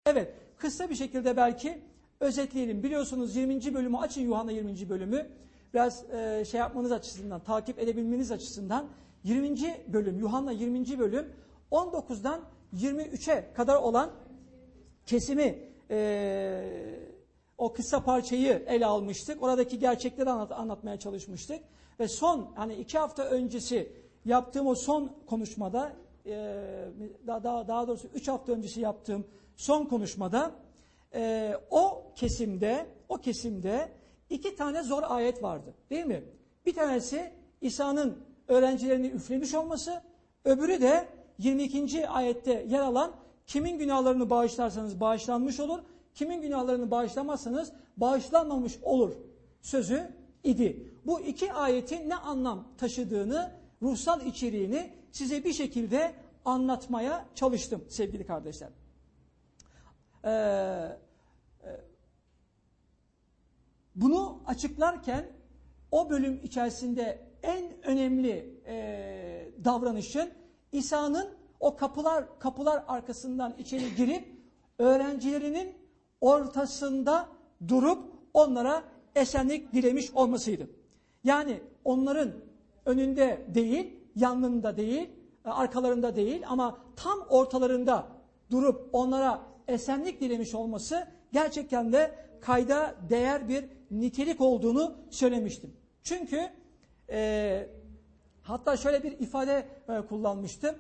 Evet, kısa bir şekilde belki özetleyelim. Biliyorsunuz 20. bölümü açın, Yuhanna 20. bölümü. Biraz şey yapmanız açısından, takip edebilmeniz açısından 20. bölüm, Yuhanna 20. bölüm 19'dan 23'e kadar olan kesimi, o kısa parçayı ele almıştık. Oradaki gerçekleri anlatmaya çalışmıştık. Ve son, hani 2 hafta öncesi yaptığım o son konuşmada, daha doğrusu 3 hafta öncesi yaptığım son konuşmada, o kesimde 2 tane zor ayet vardı. Değil mi? Bir tanesi İsa'nın öğrencilerini üflemiş olması, öbürü de 22. ayette yer alan kimin günahlarını bağışlarsanız bağışlanmış olur, kimin günahlarını bağışlamazsanız bağışlanmamış olur sözü idi. Bu 2 ayetin ne anlam taşıdığını, ruhsal içeriğini size bir şekilde anlatmaya çalıştım sevgili kardeşler. Bunu açıklarken o bölüm içerisinde en önemli davranışın İsa'nın o kapılar arkasından içeri girip öğrencilerinin ortasında durup onlara esenlik dilemiş olmasıydı. Yani onların önünde değil, yanlarında değil, arkalarında değil ama tam ortalarında durup onlara esenlik dilemiş olması gerçekten de kayda değer bir nitelik olduğunu söylemiştim. Çünkü hatta şöyle bir ifade kullanmıştım.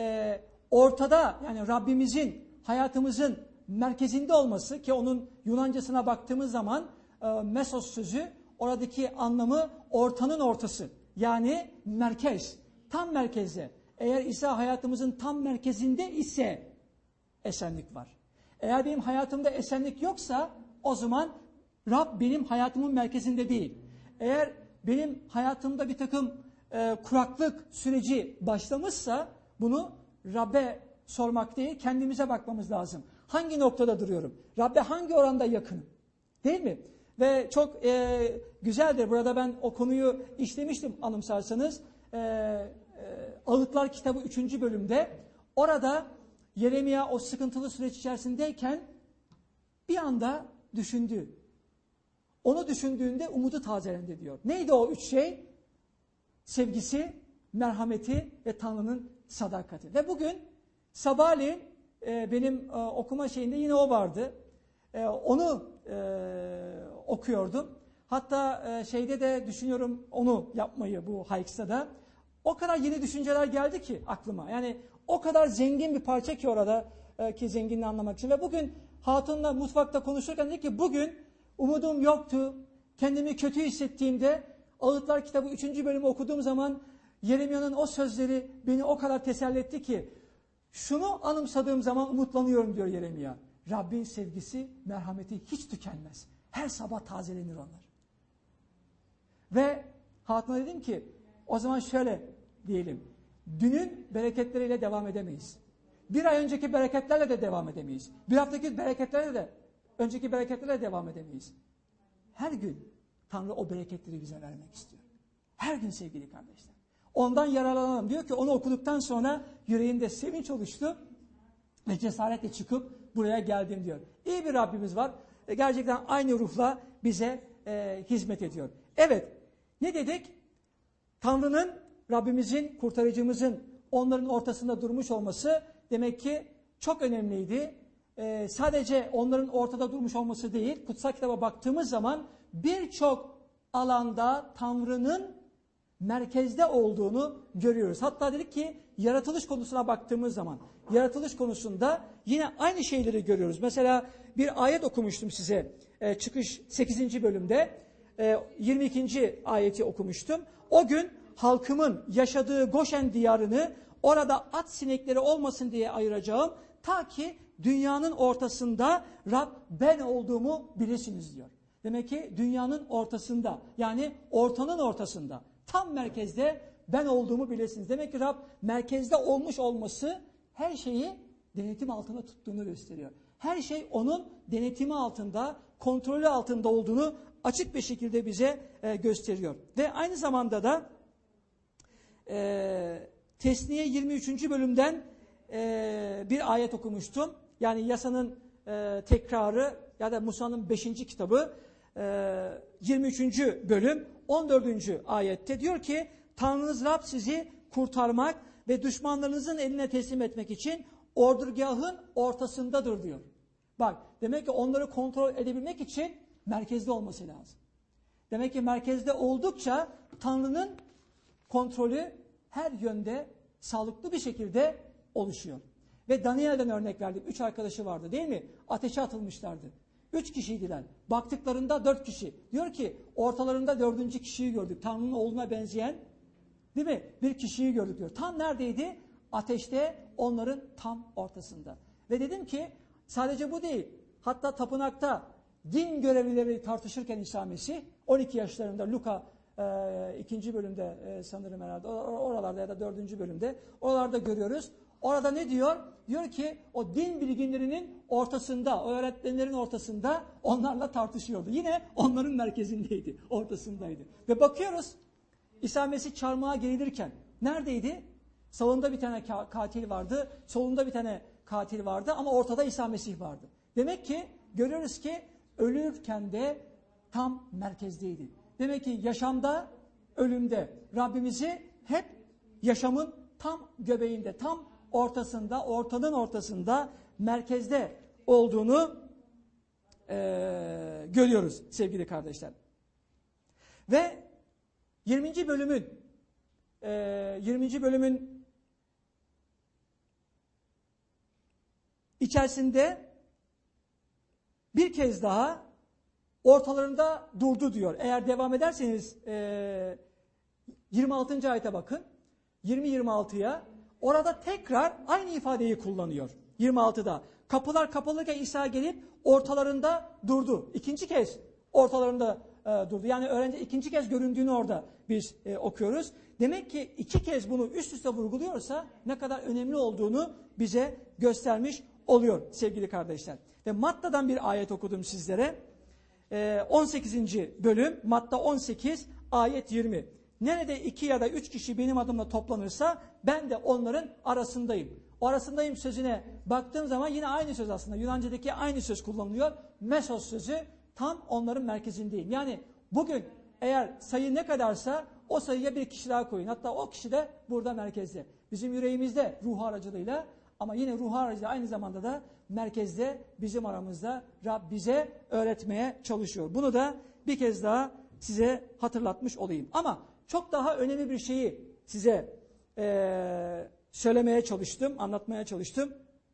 Ortada, yani Rabbimizin hayatımızın merkezinde olması, ki onun Yunancasına baktığımız zaman mesos sözü, oradaki anlamı ortanın ortası. Yani merkez, tam merkezde. Eğer İsa hayatımızın tam merkezinde ise esenlik var. Eğer benim hayatımda esenlik yoksa o zaman Rab benim hayatımın merkezinde değil. Eğer benim hayatımda bir takım kuraklık süreci başlamışsa bunu Rab'be sormak değil, kendimize bakmamız lazım. Hangi noktada duruyorum? Rab'be hangi oranda yakınım? Değil mi? Ve çok güzeldir. Burada ben o konuyu işlemiştim anımsarsanız. Ağıtlar kitabı 3. bölümde. Orada Yeremia o sıkıntılı süreç içerisindeyken bir anda düşündü. Onu düşündüğünde umudu tazelendi diyor. Neydi o 3 şey? Sevgisi, merhameti ve Tanrı'nın sadakati. Ve bugün sabahleyin benim okuma şeyinde yine o vardı. Onu okuyordum. Hatta şeyde de düşünüyorum onu yapmayı, bu Hikes'ta da. O kadar yeni düşünceler geldi ki aklıma. Yani o kadar zengin bir parça ki orada, ki zenginliği anlamak için. Ve bugün hatunla mutfakta konuşurken dedi ki bugün umudum yoktu. Kendimi kötü hissettiğimde Ağıtlar kitabı 3. bölümü okuduğum zaman Yeremia'nın o sözleri beni o kadar teselli etti ki şunu anımsadığım zaman umutlanıyorum diyor Yeremia. Rabbin sevgisi, merhameti hiç tükenmez. Her sabah tazelenir onlar. Ve hatuna dedim ki o zaman şöyle diyelim. Dünün bereketleriyle devam edemeyiz. Bir ay önceki bereketlerle de devam edemeyiz. Bir haftaki bereketlerle de, önceki bereketlerle devam edemeyiz. Her gün Tanrı o bereketleri bize vermek istiyor. Her gün sevgili kardeşler. Ondan yararlanalım. Diyor ki onu okuduktan sonra yüreğimde sevinç oluştu ve cesaretle çıkıp buraya geldim diyor. İyi bir Rabbimiz var. Gerçekten aynı ruhla bize hizmet ediyor. Evet, ne dedik? Tanrı'nın, Rabbimizin, kurtarıcımızın onların ortasında durmuş olması demek ki çok önemliydi. Sadece onların ortada durmuş olması değil, kutsal kitaba baktığımız zaman birçok alanda Tanrı'nın merkezde olduğunu görüyoruz. Hatta dedik ki yaratılış konusuna baktığımız zaman, yaratılış konusunda yine aynı şeyleri görüyoruz. Mesela bir ayet okumuştum size, Çıkış 8. bölümde, 22. ayeti okumuştum. O gün halkımın yaşadığı Goşen diyarını orada at sinekleri olmasın diye ayıracağım. Ta ki dünyanın ortasında Rab ben olduğumu bilesiniz diyor. Demek ki dünyanın ortasında, yani ortanın ortasında, tam merkezde ben olduğumu bilesiniz. Demek ki Rab merkezde olmuş olması her şeyi denetim altında tuttuğunu gösteriyor. Her şey onun denetimi altında, kontrolü altında olduğunu açık bir şekilde bize gösteriyor. Ve aynı zamanda da Tesniye 23. bölümden bir ayet okumuştum. Yani yasanın tekrarı ya da Musa'nın 5. kitabı 23. bölüm 14. ayette diyor ki Tanrınız Rab sizi kurtarmak ve düşmanlarınızın eline teslim etmek için ordugahın ortasındadır diyor. Bak demek ki onları kontrol edebilmek için merkezde olması lazım. Demek ki merkezde oldukça Tanrı'nın kontrolü her yönde sağlıklı bir şekilde oluşuyor. Ve Daniel'den örnek verdik. 3 arkadaşı vardı değil mi? Ateşe atılmışlardı. 3 kişiydiler. Baktıklarında 4 kişi. Diyor ki ortalarında 4. kişiyi gördük. Tanrı'nın oğluna benzeyen değil mi? Bir kişiyi gördük diyor. Tam neredeydi? Ateşte onların tam ortasında. Ve dedim ki sadece bu değil. Hatta tapınakta din görevlileri tartışırken İsa Mesih 12 yaşlarında Luka 2. bölümde sanırım herhalde oralarda ya da 4. bölümde oralarda görüyoruz. Orada ne diyor? Diyor ki o din bilginlerinin ortasında, o öğretmenlerin ortasında onlarla tartışıyordu. Yine onların merkezindeydi, ortasındaydı. Ve bakıyoruz İsa Mesih çarmıha gerilirken neredeydi? Sağında bir tane katil vardı, solunda bir tane katil vardı ama ortada İsa Mesih vardı. Demek ki görüyoruz ki ölürken de tam merkezdeydi. Demek ki yaşamda, ölümde Rabbimizi hep yaşamın tam göbeğinde, tam ortasında, ortanın ortasında, merkezde olduğunu görüyoruz sevgili kardeşler. Ve 20. bölümün içerisinde bir kez daha ortalarında durdu diyor. Eğer devam ederseniz 26. ayete bakın. 20-26'ya orada tekrar aynı ifadeyi kullanıyor. 26'da kapılar kapalıyken İsa gelip ortalarında durdu. İkinci kez ortalarında durdu. Yani öğrenci ikinci kez göründüğünü orada biz okuyoruz. Demek ki 2 kez bunu üst üste vurguluyorsa ne kadar önemli olduğunu bize göstermiş oluyor sevgili kardeşler. Ve Matta'dan bir ayet okudum sizlere. 18. bölüm Matta 18 ayet 20. Nerede 2 ya da 3 kişi benim adımla toplanırsa ben de onların arasındayım. O arasındayım sözüne baktığım zaman yine aynı söz aslında. Yunanca'daki aynı söz kullanılıyor. Mesos sözü tam onların merkezindeyim. Yani bugün eğer sayı ne kadarsa o sayıya bir kişi daha koyun. Hatta o kişi de burada merkezde. Bizim yüreğimizde ruh aracılığıyla ama yine ruh aracılığıyla aynı zamanda da merkezde bizim aramızda Rab bize öğretmeye çalışıyor. Bunu da bir kez daha size hatırlatmış olayım. Ama çok daha önemli bir şeyi size söylemeye çalıştım, anlatmaya çalıştım.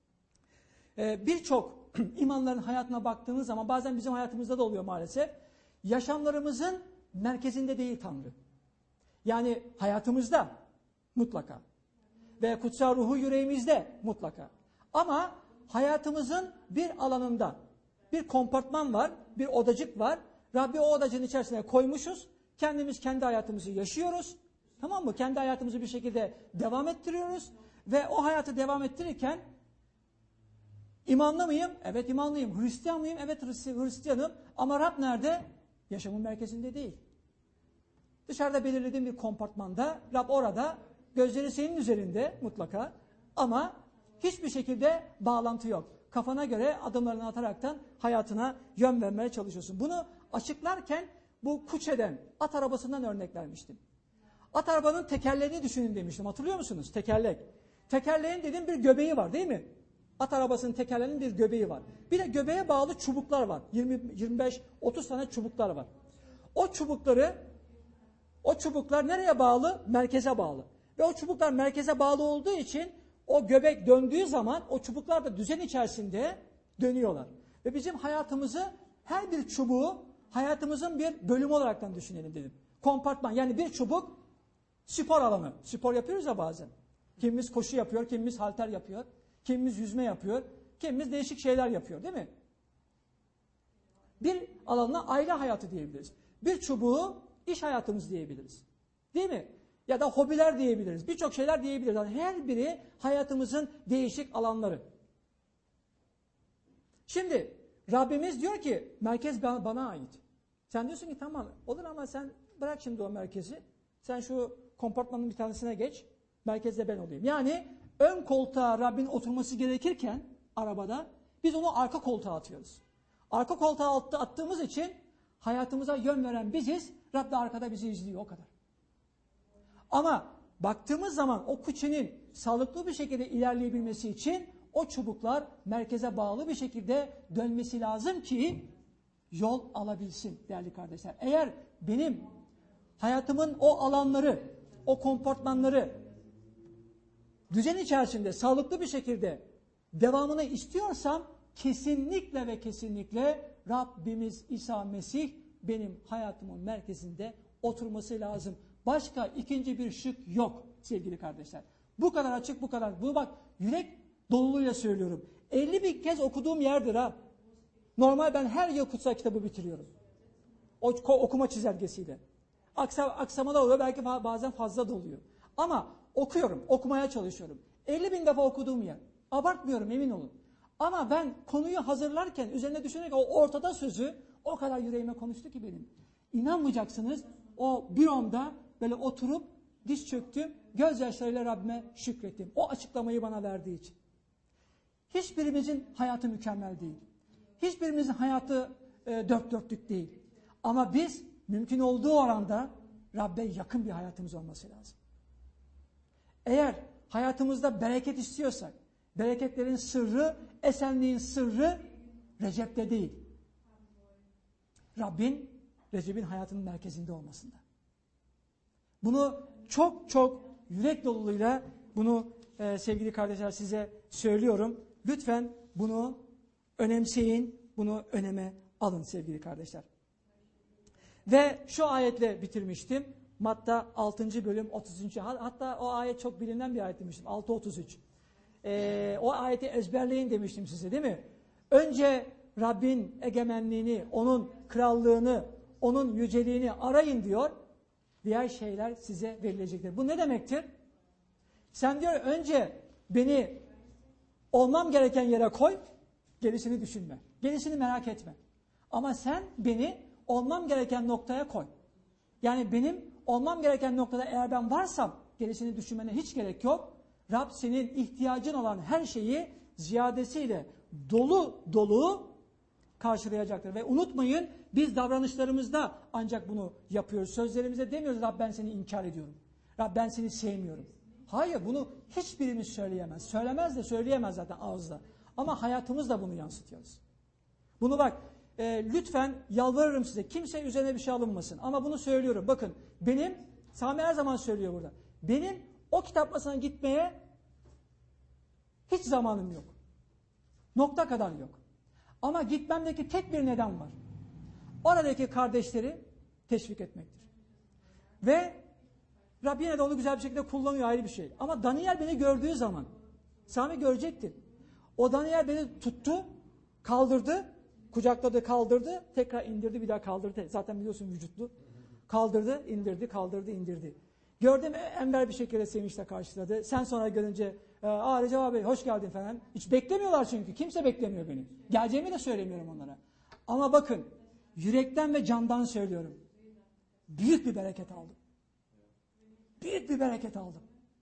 Birçok imanların hayatına baktığınız zaman bazen bizim hayatımızda da oluyor maalesef. Yaşamlarımızın merkezinde değil Tanrı. Yani hayatımızda mutlaka ve kutsal ruhu yüreğimizde mutlaka. Ama hayatımızın bir alanında bir kompartman var, bir odacık var. Rabbi o odacığın içerisine koymuşuz. Kendimiz kendi hayatımızı yaşıyoruz. Tamam mı? Kendi hayatımızı bir şekilde devam ettiriyoruz. Ve o hayatı devam ettirirken imanlı mıyım? Evet imanlıyım. Hristiyan mıyım? Evet Hristiyanım. Ama Rab nerede? Yaşamın merkezinde değil. Dışarıda belirlediğim bir kompartmanda, Rab orada, gözleri senin üzerinde mutlaka ama hiçbir şekilde bağlantı yok. Kafana göre adımlarını ataraktan hayatına yön vermeye çalışıyorsun. Bunu açıklarken bu Kuçe'den, at arabasından örnek vermiştim. At arabanın tekerleğini düşünün demiştim. Hatırlıyor musunuz? Tekerlek. Tekerleğin dediğim bir göbeği var değil mi? At arabasının tekerleğinin bir göbeği var. Bir de göbeğe bağlı çubuklar var. 25-30 tane çubuklar var. O çubuklar nereye bağlı? Merkeze bağlı. Ve o çubuklar merkeze bağlı olduğu için o göbek döndüğü zaman o çubuklar da düzen içerisinde dönüyorlar. Ve bizim hayatımızı her bir çubuğu hayatımızın bir bölümü olaraktan düşünelim dedim. Kompartman yani bir çubuk spor alanı. Spor yapıyoruz ya bazen. Kimimiz koşu yapıyor, kimimiz halter yapıyor, kimimiz yüzme yapıyor, kimimiz değişik şeyler yapıyor değil mi? Bir alana aile hayatı diyebiliriz. Bir çubuğu iş hayatımız diyebiliriz. Değil mi? Ya da hobiler diyebiliriz. Birçok şeyler diyebiliriz. Yani her biri hayatımızın değişik alanları. Şimdi Rabbimiz diyor ki merkez bana ait. Sen diyorsun ki tamam olur ama sen bırak şimdi o merkezi. Sen şu kompartmanın bir tanesine geç. Merkezde ben olayım. Yani ön koltuğa Rabbin oturması gerekirken arabada Biz onu arka koltuğa atıyoruz. Arka koltuğa attığımız için hayatımıza yön veren biziz. Rab de arkada bizi izliyor, o kadar. Ama baktığımız zaman o kuşinin sağlıklı bir şekilde ilerleyebilmesi için o çubuklar merkeze bağlı bir şekilde dönmesi lazım ki yol alabilsin değerli kardeşler. Eğer benim hayatımın o alanları, o komportmanları düzen içerisinde sağlıklı bir şekilde devamını istiyorsam kesinlikle ve kesinlikle Rabbimiz İsa Mesih benim hayatımın merkezinde oturması lazım. Başka ikinci bir şık yok sevgili kardeşler. Bu kadar açık, bu kadar. Bunu bak yürek doluluğuyla söylüyorum. 50 bin kez okuduğum yerdir ha. Normal ben her yıl kutsal kitabı bitiriyorum. O okuma çizelgesiyle. Aksama da oluyor, belki bazen fazla da oluyor. Ama okuyorum, okumaya çalışıyorum. 50 bin defa okuduğum yer. Abartmıyorum, emin olun. Ama ben konuyu hazırlarken, üzerine düşünerek o ortada sözü o kadar yüreğime konuştu ki benim. İnanmayacaksınız, o büromda böyle oturup diz çöktüm, gözyaşlarıyla Rabbime şükrettim. O açıklamayı bana verdiği için. Hiçbirimizin hayatı mükemmel değil. Hiçbirimizin hayatı dört dörtlük değil. Ama biz mümkün olduğu oranda Rabbe yakın bir hayatımız olması lazım. Eğer hayatımızda bereket istiyorsak, bereketlerin sırrı, esenliğin sırrı Recep'te değil. Recep'in hayatının merkezinde olmasında. Bunu çok çok yürek doluluğuyla bunu sevgili kardeşler size söylüyorum. Lütfen bunu önemseyin, bunu öneme alın sevgili kardeşler. Ve şu ayetle bitirmiştim. Matta 6. bölüm 30. Hatta o ayet çok bilinen bir ayet demiştim. 6.33. O ayeti ezberleyin demiştim size, değil mi? Önce Rabbin egemenliğini, onun krallığını, onun yüceliğini arayın diyor. Diğer şeyler size verilecektir. Bu ne demektir? Sen diyor önce beni olmam gereken yere koy, gerisini düşünme. Gerisini merak etme. Ama sen beni olmam gereken noktaya koy. Yani benim olmam gereken noktada eğer ben varsam gerisini düşünmene hiç gerek yok. Rab senin ihtiyacın olan her şeyi ziyadesiyle dolu dolu karşılayacaktır. Ve unutmayın, biz davranışlarımızda ancak bunu yapıyoruz. Sözlerimizde demiyoruz Rab ben seni inkar ediyorum. Rab ben seni sevmiyorum. Hayır, bunu hiçbirimiz söyleyemez. Söylemez de söyleyemez zaten ağızda. Ama hayatımızda bunu yansıtıyoruz. Bunu bak lütfen yalvarırım size. Kimse üzerine bir şey alınmasın. Ama bunu söylüyorum. Bakın Sami her zaman söylüyor burada. Benim o kitap masasına gitmeye hiç zamanım yok. Nokta kadar yok. Ama gitmemdeki tek bir neden var. Oradaki kardeşleri teşvik etmektir. Ve Rab yine de onu güzel bir şekilde kullanıyor, ayrı bir şey. Ama Daniel beni gördüğü zaman, Sami görecektir. O Daniel beni tuttu, kaldırdı, kucakladı, kaldırdı, tekrar indirdi, bir daha kaldırdı. Zaten biliyorsun vücutlu. Kaldırdı, indirdi, kaldırdı, indirdi. Gördüm, enver bir şekilde sevinçle karşıladı. Sen sonra görünce, Recep abi hoş geldin falan. Hiç beklemiyorlar çünkü. Kimse beklemiyor beni. Geleceğimi de söylemiyorum onlara. Ama bakın, yürekten ve candan söylüyorum. Büyük bir bereket aldım. Büyük bir bereket aldım.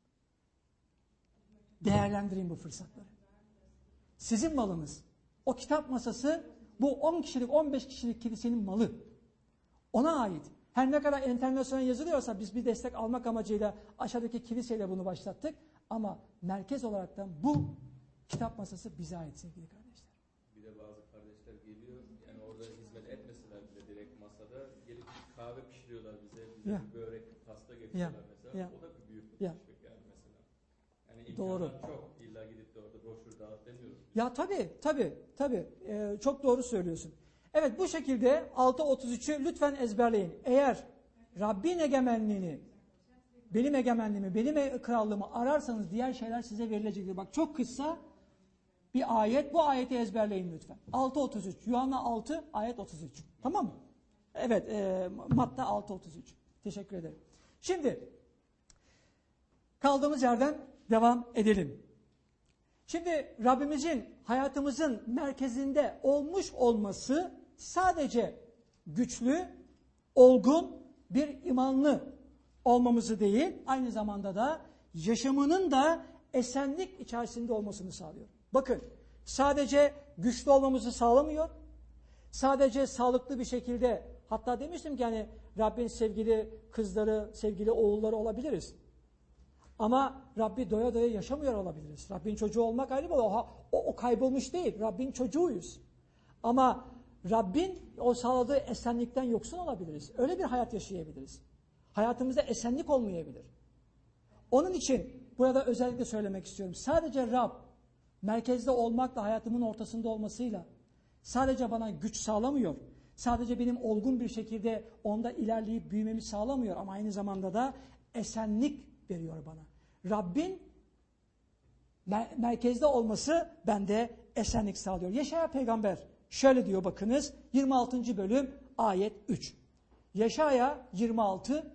Değerlendirin bu fırsatları. Sizin malınız. O kitap masası bu 10 kişilik, 15 kişilik kilisenin malı. Ona ait. Her ne kadar internasyonel yazılıyorsa biz bir destek almak amacıyla aşağıdaki kiliseyle bunu başlattık. Ama merkez olarak da bu kitap masası bize ait sevgili kardeşler. Bir de bazı kardeşler geliyor, yani orada hizmet etmeseler bile direkt masada gelip kahve pişiriyorlar bize bir börek, pasta getiriyorlar mesela. O da bir büyük bir teşvik yani mesela. Yani imkanlar çok, illa gidip de orada broşür dağıt demiyoruz. Ya tabii. Çok doğru söylüyorsun. Evet, bu şekilde 6.33'ü lütfen ezberleyin. Eğer Rabbin egemenliğini, benim egemenliğimi, benim krallığımı ararsanız diğer şeyler size verilecektir. Bak çok kısa bir ayet. Bu ayeti ezberleyin lütfen. 6.33. Yuhanna 6 ayet 33. Tamam mı? Evet, Matta 6.33. Teşekkür ederim. Şimdi kaldığımız yerden devam edelim. Şimdi Rabbimizin hayatımızın merkezinde olmuş olması sadece güçlü, olgun bir imanlı olmamızı değil, aynı zamanda da yaşamının da esenlik içerisinde olmasını sağlıyor. Bakın, sadece güçlü olmamızı sağlamıyor. Sadece sağlıklı bir şekilde, hatta demiştim ki hani Rabbin sevgili kızları, sevgili oğulları olabiliriz. Ama Rabbi doya doya yaşamıyor olabiliriz. Rabbin çocuğu olmak ayrı bir olay. O kaybolmuş değil. Rabbin çocuğuyuz. Ama Rabbin o sağladığı esenlikten yoksun olabiliriz. Öyle bir hayat yaşayabiliriz. Hayatımızda esenlik olmayabilir. Onun için burada özellikle söylemek istiyorum. Sadece Rab merkezde olmakla, hayatımın ortasında olmasıyla sadece bana güç sağlamıyor. Sadece benim olgun bir şekilde onda ilerleyip büyümemi sağlamıyor. Ama aynı zamanda da esenlik veriyor bana. Rabbin merkezde olması bende esenlik sağlıyor. Yeşaya peygamber şöyle diyor, bakınız 26. bölüm ayet 3. Yeşaya 26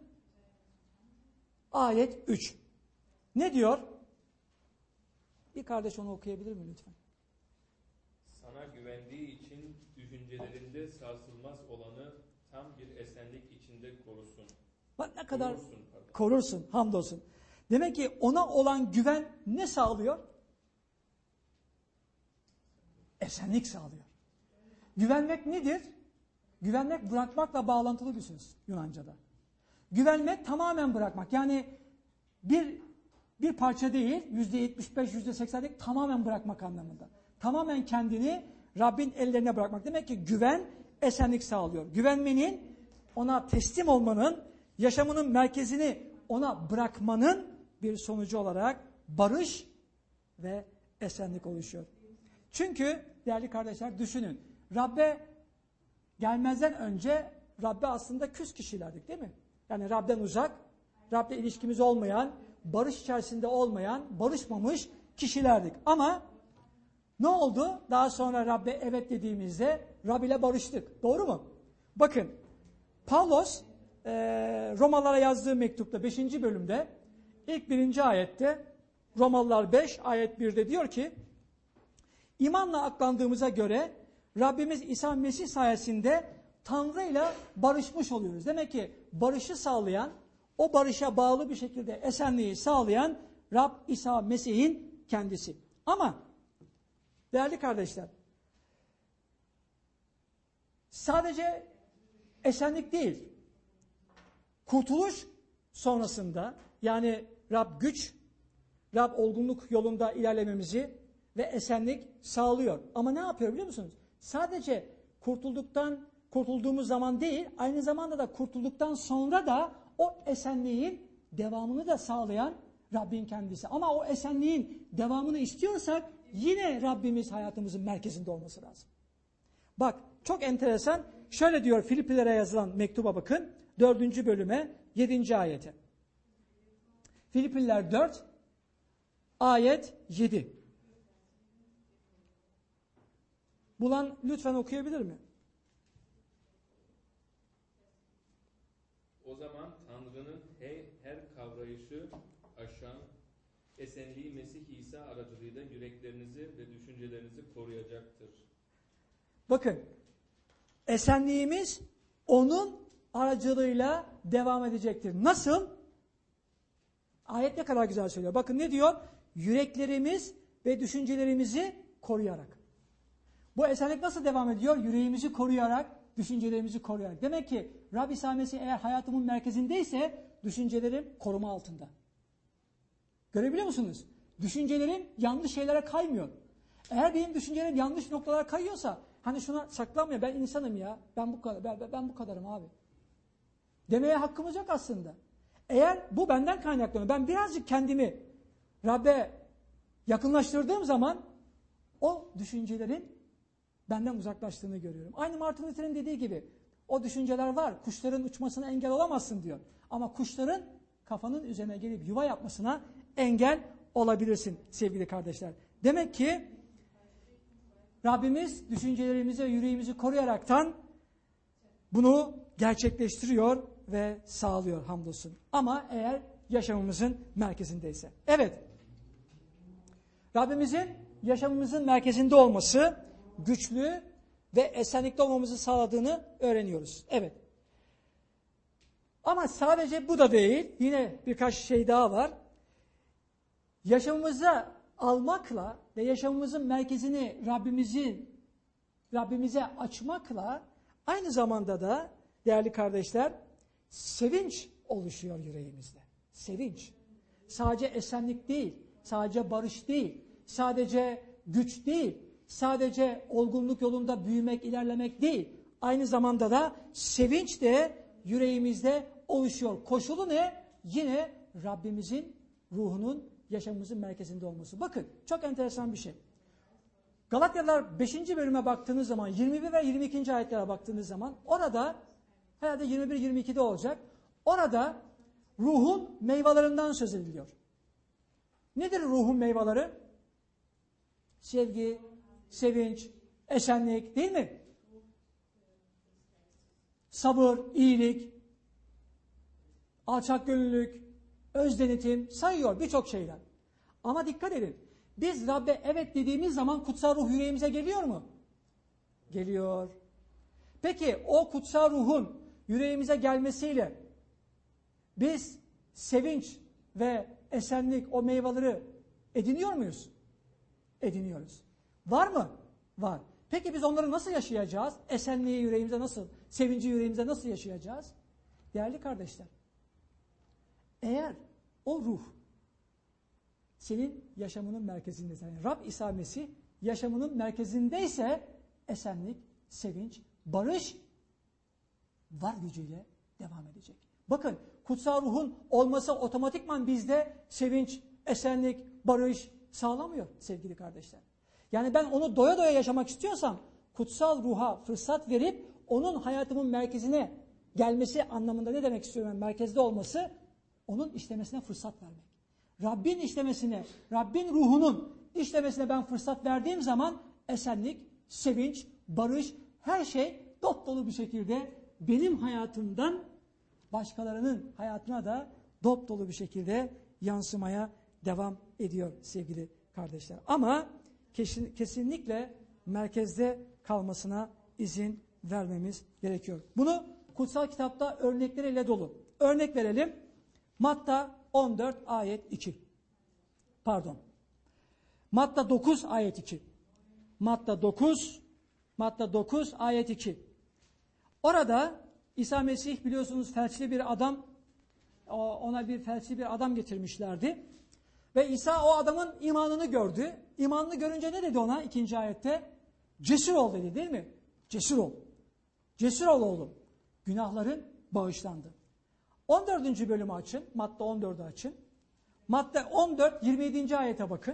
ayet 3. Ne diyor? Bir kardeş onu okuyabilir mi lütfen? Sana güvendiği için düşüncelerinde sarsılmaz olanı tam bir esenlik içinde korusun. Bak ne kadar korursun, hamdolsun. Demek ki ona olan güven ne sağlıyor? Esenlik sağlıyor. Güvenmek nedir? Güvenmek bırakmakla bağlantılı bir söz Yunanca'da. Güvenmek tamamen bırakmak. Yani bir parça değil, %75, %80 değil, tamamen bırakmak anlamında. Tamamen kendini Rabbin ellerine bırakmak. Demek ki güven esenlik sağlıyor. Güvenmenin, ona teslim olmanın, yaşamının merkezini ona bırakmanın bir sonucu olarak barış ve esenlik oluşuyor. Çünkü değerli kardeşler düşünün. Rabbe gelmezden önce Rabbe aslında küs kişilerdik değil mi? Yani Rab'den uzak, Rab'le ilişkimiz olmayan, barış içerisinde olmayan, barışmamış kişilerdik. Ama ne oldu? Daha sonra Rabbe evet dediğimizde Rab ile barıştık. Doğru mu? Bakın Pavlos Romalılara yazdığı mektupta 5. bölümde ilk 1. ayette Romalılar 5 ayet 1'de diyor ki İmanla aklandığımıza göre Rabbimiz İsa Mesih sayesinde Tanrı'yla barışmış oluyoruz. Demek ki barışı sağlayan, o barışa bağlı bir şekilde esenliği sağlayan Rab İsa Mesih'in kendisi. Ama değerli kardeşler, sadece esenlik değil, kurtuluş sonrasında yani Rab güç, Rab olgunluk yolunda ilerlememizi ve esenlik sağlıyor. Ama ne yapıyor biliyor musunuz? Sadece kurtulduğumuz zaman değil, aynı zamanda da kurtulduktan sonra da o esenliğin devamını da sağlayan Rabbin kendisi. Ama o esenliğin devamını istiyorsak yine Rabbimiz hayatımızın merkezinde olması lazım. Bak çok enteresan. Şöyle diyor Filiplilere yazılan mektuba bakın. 4. bölüme 7. ayete. Filipliler 4 ayet 7. Bulan lütfen okuyabilir mi? O zaman Tanrı'nın her kavrayışı aşan esenliği Mesih İsa aracılığıyla yüreklerinizi ve düşüncelerinizi koruyacaktır. Bakın, esenliğimiz onun aracılığıyla devam edecektir. Nasıl? Ayet ne kadar güzel söylüyor. Bakın ne diyor? Yüreklerimiz ve düşüncelerimizi koruyarak. Bu esenlik nasıl devam ediyor? Yüreğimizi koruyarak, düşüncelerimizi koruyarak. Demek ki Rab İsa Mesih eğer hayatımın merkezindeyse düşüncelerim koruma altında. Görebiliyor musunuz? Düşüncelerim yanlış şeylere kaymıyor. Eğer benim düşüncelerim yanlış noktalara kayıyorsa, hani şuna saklanmıyor, ben insanım ya, ben bu kadarım abi demeye hakkımız yok aslında. Eğer bu benden kaynaklanıyor, ben birazcık kendimi Rab'be yakınlaştırdığım zaman o düşüncelerin benden uzaklaştığını görüyorum. Aynı Martin Luther'in dediği gibi o düşünceler var. Kuşların uçmasına engel olamazsın diyor. Ama kuşların kafanın üzerine gelip yuva yapmasına engel olabilirsin sevgili kardeşler. Demek ki Rabbimiz düşüncelerimizi ve yüreğimizi koruyaraktan bunu gerçekleştiriyor ve sağlıyor hamdolsun. Ama eğer yaşamımızın merkezindeyse. Evet. Rabbimizin yaşamımızın merkezinde olması güçlü ve esenlikte olmamızı sağladığını öğreniyoruz. Evet. Ama sadece bu da değil. Yine birkaç şey daha var. Yaşamımıza almakla ve yaşamımızın merkezini Rabbimizin Rabbimize açmakla aynı zamanda da değerli kardeşler sevinç oluşuyor yüreğimizde. Sevinç. Sadece esenlik değil, sadece barış değil, sadece güç değil, sadece olgunluk yolunda büyümek, ilerlemek değil. Aynı zamanda da sevinç de yüreğimizde oluşuyor. Koşulu ne? Yine Rabbimizin ruhunun yaşamımızın merkezinde olması. Bakın çok enteresan bir şey. Galatyalılar 5. bölüme baktığınız zaman 21 ve 22. ayetlere baktığınız zaman orada herhalde 21-22'de olacak. Orada ruhun meyvelerinden söz ediliyor. Nedir ruhun meyveleri? Sevgi, sevinç, esenlik değil mi? Sabır, iyilik, alçakgönüllülük, özdenetim sayıyor birçok şeyler. Ama dikkat edin. Biz Rabbe evet dediğimiz zaman kutsal ruh yüreğimize geliyor mu? Geliyor. Peki o kutsal ruhun yüreğimize gelmesiyle biz sevinç ve esenlik o meyveleri ediniyor muyuz? Ediniyoruz. Var mı? Var. Peki biz onları nasıl yaşayacağız? Esenliği yüreğimize nasıl, sevinci yüreğimize nasıl yaşayacağız? Değerli kardeşler, eğer o ruh senin yaşamının merkezindeyse, yani Rab İsa Mesih yaşamının merkezindeyse esenlik, sevinç, barış var gücüyle devam edecek. Bakın kutsal ruhun olması otomatikman bizde sevinç, esenlik, barış sağlamıyor sevgili kardeşler. Yani ben onu doya doya yaşamak istiyorsam kutsal ruha fırsat verip onun hayatımın merkezine gelmesi anlamında ne demek istiyorum? Yani merkezde olması, onun işlemesine fırsat vermek. Rabbin işlemesine, Rabbin ruhunun işlemesine ben fırsat verdiğim zaman esenlik, sevinç, barış, her şey dop dolu bir şekilde benim hayatımdan başkalarının hayatına da dop dolu bir şekilde yansımaya devam ediyor sevgili kardeşler. Ama kesinlikle merkezde kalmasına izin vermemiz gerekiyor. Bunu kutsal kitapta örnekleriyle dolu. Örnek verelim. Matta 14 ayet 2. Pardon. Matta 9 ayet 2. Matta 9 ayet 2. Orada İsa Mesih biliyorsunuz felçli bir adam, ona bir felçli bir adam getirmişlerdi. Ve İsa o adamın imanını gördü. İmanını görünce ne dedi ona 2. ayette? Cesur ol dedi değil mi? Cesur ol. Cesur ol oğlum. Günahların bağışlandı. 14. bölümü açın. Matta 14'ü açın. Matta 14, 27. ayete bakın.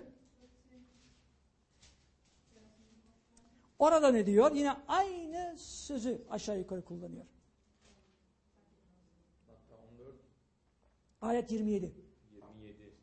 Orada ne diyor? Yine aynı sözü aşağı yukarı kullanıyor. Matta 14. Ayet 27. 27.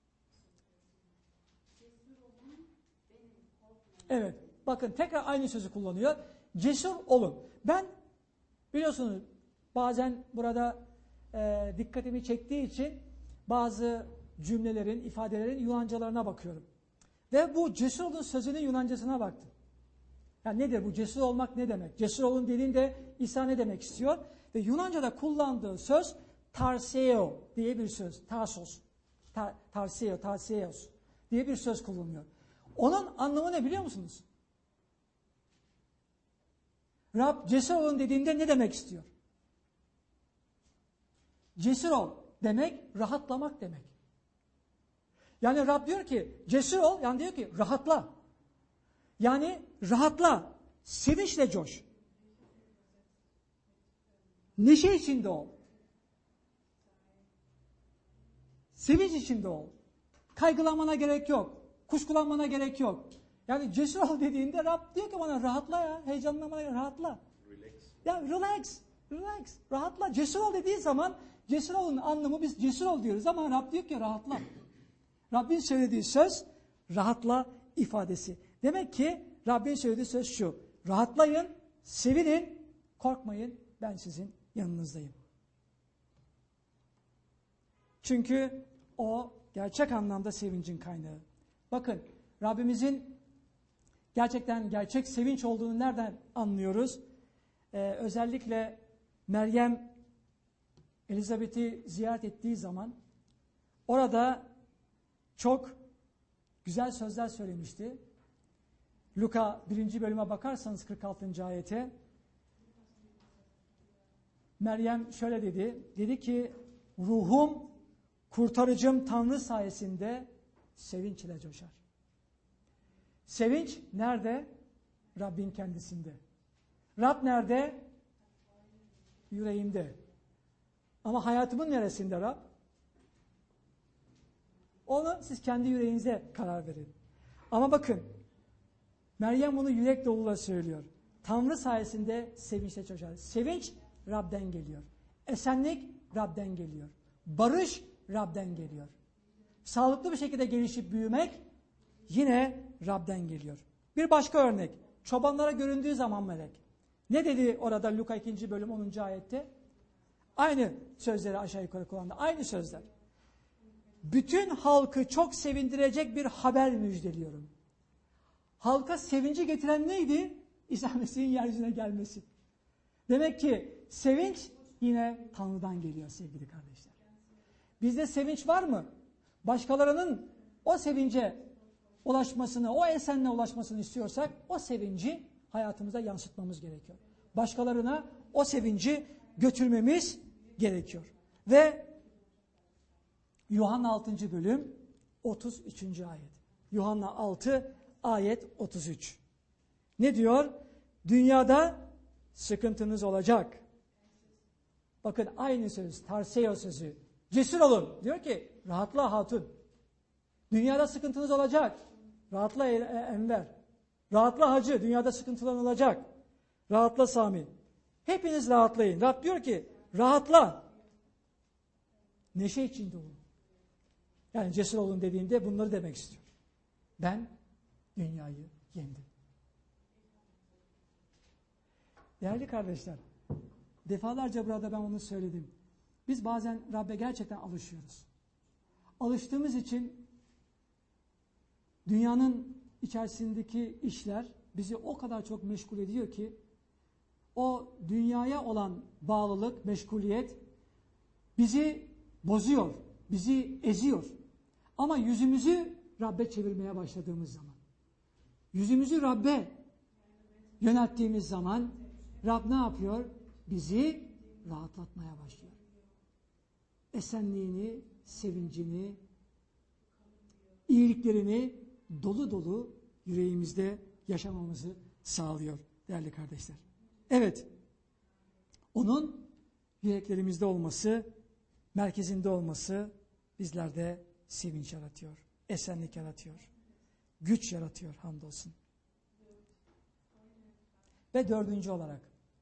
Evet. Bakın tekrar aynı sözü kullanıyor. Cesur olun. Ben biliyorsunuz bazen burada dikkatimi çektiği için bazı cümlelerin, ifadelerin Yunancalarına bakıyorum. Ve bu cesur olun sözünün Yunancasına baktım. Yani nedir bu? Cesur olmak ne demek? Cesur olun dediğinde İsa ne demek istiyor? Ve Yunanca'da kullandığı söz tarseo diye bir söz. Tarsos. Tarseos diye bir söz kullanıyor. Onun anlamı ne biliyor musunuz? Rab cesur olun dediğinde ne demek istiyor? Cesur ol demek rahatlamak demek. Yani Rab diyor ki cesur ol, yani diyor ki rahatla. Yani rahatla, sevinçle coş. Neşe içinde ol. Sevinç içinde ol. Kaygılanmana gerek yok. Kuşkulanmana gerek yok. Yani cesur ol dediğinde Rab diyor ki bana rahatla ya. Heyecanlanmana gerek rahatla. Ya relax. Rahatla. Cesur ol dediği zaman cesur olun anlamı biz cesur ol diyoruz ama Rab diyor ki rahatla. Rabbin söylediği söz rahatla ifadesi. Demek ki Rabbin söylediği söz şu. Rahatlayın, sevinin, korkmayın. Ben sizin yanınızdayım. Çünkü o gerçek anlamda sevincin kaynağı. Bakın Rabbimizin gerçekten gerçek sevinç olduğunu nereden anlıyoruz? Özellikle Meryem Elizabeth'i ziyaret ettiği zaman orada çok güzel sözler söylemişti. Luka 1. bölüme bakarsanız 46. ayete, Meryem şöyle dedi. Dedi ki ruhum kurtarıcım Tanrı sayesinde sevinç ile coşar. Sevinç nerede? Rabbin kendisinde. Rab nerede? Yüreğimde. Ama hayatımın neresinde Rab? Onu siz kendi yüreğinize karar verin. Ama bakın, Meryem bunu yürek doluyla söylüyor. Tanrı sayesinde sevinçle coşar. Sevinç Rab'den geliyor. Esenlik Rab'den geliyor. Barış Rab'den geliyor. Sağlıklı bir şekilde gelişip büyümek yine Rab'den geliyor. Bir başka örnek. Çobanlara göründüğü zaman melek. Ne dedi orada Luka 2. bölüm 10. ayette? Aynı sözleri aşağı yukarı kullandı. Aynı sözler. Bütün halkı çok sevindirecek bir haber müjdeliyorum. Halka sevinci getiren neydi? İsa Mesih'in yeryüzüne gelmesi. Demek ki sevinç yine Tanrı'dan geliyor sevgili kardeşler. Bizde sevinç var mı? Başkalarının o sevince ulaşmasını, o esenliğe ulaşmasını istiyorsak o sevinci hayatımıza yansıtmamız gerekiyor. Başkalarına o sevinci götürmemiz gerekiyor. Ve Yuhanna 6. bölüm 33. ayet. Yuhanna 6 ayet 33. Ne diyor? Dünyada sıkıntınız olacak. Bakın aynı söz, Tarseo sözü. Cesur olun. Diyor ki rahatla hatun. Dünyada sıkıntınız olacak. Rahatla Enver. Rahatla hacı. Dünyada sıkıntılar olacak. Rahatla Sami. Hepiniz rahatlayın. Rab diyor ki rahatla. Neşe içinde olun. Yani cesur olun dediğinde bunları demek istiyor. Ben dünyayı yendim. Değerli kardeşler, defalarca burada ben onu söyledim. Biz bazen Rab'be gerçekten alışıyoruz. Alıştığımız için dünyanın içerisindeki işler bizi o kadar çok meşgul ediyor ki o dünyaya olan bağlılık, meşguliyet bizi bozuyor, bizi eziyor. Ama yüzümüzü Rab'be çevirmeye başladığımız zaman, yüzümüzü Rab'be yönelttiğimiz zaman Rab ne yapıyor? Bizi rahatlatmaya başlıyor. Esenliğini, sevincini, iyiliklerini dolu dolu yüreğimizde yaşamamızı sağlıyor değerli kardeşler. Evet, onun yüreklerimizde olması, merkezinde olması bizlerde sevinç yaratıyor, esenlik yaratıyor, güç yaratıyor hamdolsun. Ve dördüncü olarak,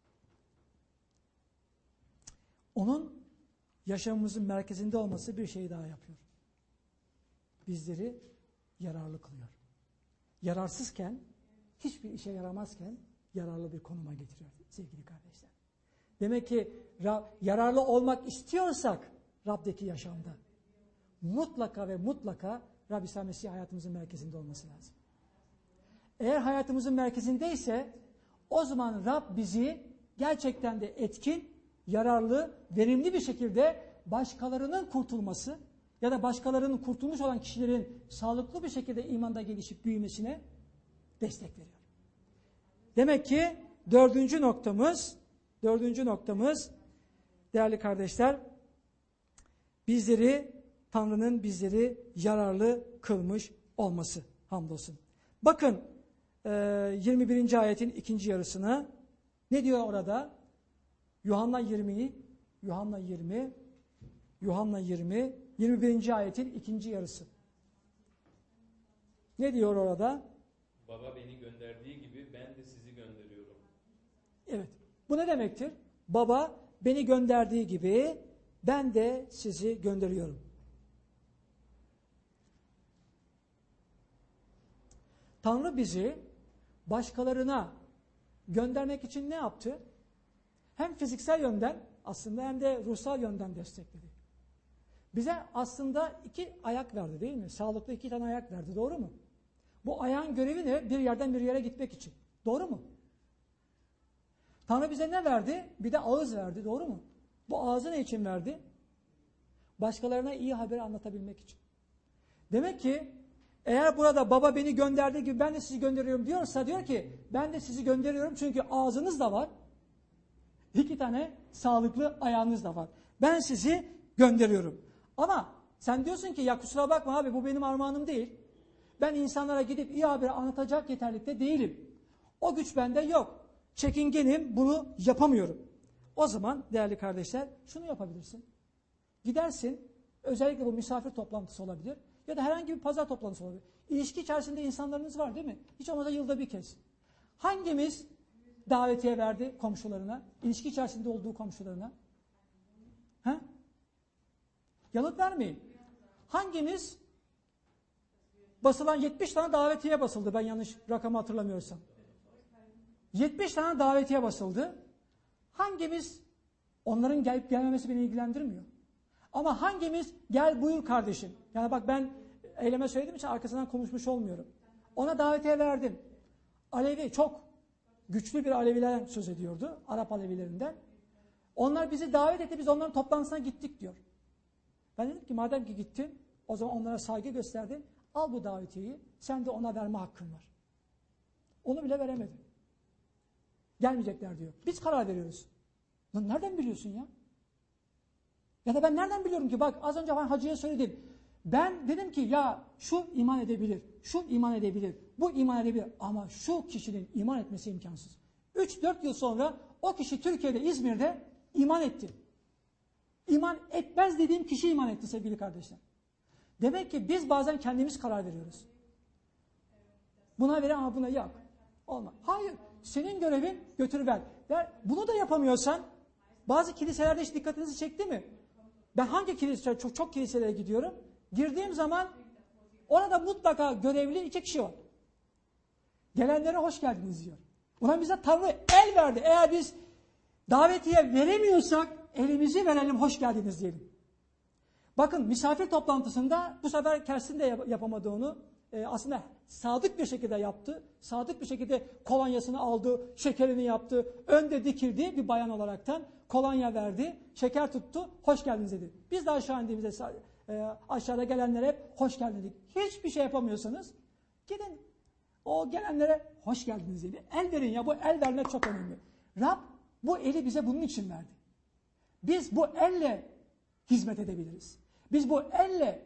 onun yaşamımızın merkezinde olması bir şey daha yapıyor. Bizleri yararlı kılıyor. Yararsızken, hiçbir işe yaramazken yararlı bir konuma getiriyor sevgili kardeşler. Demek ki yararlı olmak istiyorsak Rab'deki yaşamda mutlaka ve mutlaka Rab İsa Mesih hayatımızın merkezinde olması lazım. Eğer hayatımızın merkezindeyse o zaman Rab bizi gerçekten de etkin, yararlı, verimli bir şekilde başkalarının kurtulması ya da başkalarının kurtulmuş olan kişilerin sağlıklı bir şekilde imanda gelişip büyümesine destek veriyor. Demek ki dördüncü noktamız değerli kardeşler, Tanrı'nın bizleri yararlı kılmış olması hamdolsun. Bakın 21. ayetin ikinci yarısına ne diyor orada? Yuhanna 20, 21. ayetin ikinci yarısı. Ne diyor orada? Baba beni gönderdiği gibi ben de sizi gönderiyorum. Evet. Bu ne demektir? Baba beni gönderdiği gibi ben de sizi gönderiyorum. Tanrı bizi başkalarına göndermek için ne yaptı? Hem fiziksel yönden aslında hem de ruhsal yönden destekledi. Bize aslında 2 ayak verdi değil mi? Sağlıklı 2 tane ayak verdi, doğru mu? Bu ayağın görevi ne? Bir yerden bir yere gitmek için. Doğru mu? Tanrı bize ne verdi? Bir de ağız verdi, doğru mu? Bu ağzı ne için verdi? Başkalarına iyi haberi anlatabilmek için. Demek ki Eğer burada baba beni gönderdiği gibi ben de sizi gönderiyorum diyorsa, diyor ki ben de sizi gönderiyorum çünkü ağzınız da var. 2 tane sağlıklı ayağınız da var. Ben sizi gönderiyorum. Ama sen diyorsun ki ya kusura bakma abi, bu benim armağanım değil. Ben insanlara gidip iyi haberi anlatacak yeterlikte değilim. O güç bende yok. Çekingenim, bunu yapamıyorum. O zaman değerli kardeşler şunu yapabilirsin. Gidersin, özellikle bu misafir toplantısı olabilir ya da herhangi bir pazar toplantısı olabilir. İlişki içerisinde insanlarınız var değil mi? Hiç olmazsa yılda bir kez. Hangimiz davetiye verdi komşularına? İlişki içerisinde olduğu komşularına? Ha? Yanıt vermeyin. Hangimiz basılan 70 tane davetiye basıldı, ben yanlış rakamı hatırlamıyorsam. 70 tane davetiye basıldı. Hangimiz, onların gelip gelmemesi beni ilgilendirmiyor. Ama hangimiz gel buyur kardeşim. Yani bak ben eyleme söylediğim için arkasından konuşmuş olmuyorum. Ona davetiye verdim. Alevi, çok güçlü bir Alevilerden söz ediyordu. Arap Alevilerinden. Onlar bizi davet etti, biz onların toplantısına gittik diyor. Ben dedim ki madem ki gittin, o zaman onlara saygı gösterdin. Al bu davetiyeyi, sen de ona verme hakkın var. Onu bile veremedi. Gelmeyecekler diyor. Biz karar veriyoruz. Lan nereden biliyorsun ya? Ya da ben nereden biliyorum ki? Bak az önce ben hacıya söyledim. Ben dedim ki ya şu iman edebilir, şu iman edebilir, bu iman edebilir. Ama şu kişinin iman etmesi imkansız. 3-4 yıl sonra o kişi Türkiye'de, İzmir'de iman etti. İman etmez dediğim kişi iman etti sevgili kardeşler. Demek ki biz bazen kendimiz karar veriyoruz. Buna verin ama buna yok. Olmaz. Hayır. Senin görevin götürüver. Bunu da yapamıyorsan, bazı kiliselerde hiç dikkatinizi çekti mi? Ben hangi kilise, çok kiliselere gidiyorum. Girdiğim zaman orada mutlaka görevli 2 kişi var. Gelenlere hoş geldiniz diyor. Ulan bize Tanrı el verdi. Eğer biz davetiye veremiyorsak elimizi verelim, hoş geldiniz diyelim. Bakın misafir toplantısında bu sefer Kerstin de yapamadı onu. Aslında sadık bir şekilde yaptı. Sadık bir şekilde kolonyasını aldı, şekerini yaptı. Önde dikildi bir bayan olaraktan. Kolonya verdi, şeker tuttu, hoş geldiniz dedi. Biz de aşağı indiğimizde aşağıda gelenlere hep hoş geldiniz dedik. Hiçbir şey yapamıyorsanız gidin o gelenlere hoş geldiniz dedi. El verin ya, bu el vermek çok önemli. Rab bu eli bize bunun için verdi. Biz bu elle hizmet edebiliriz. Biz bu elle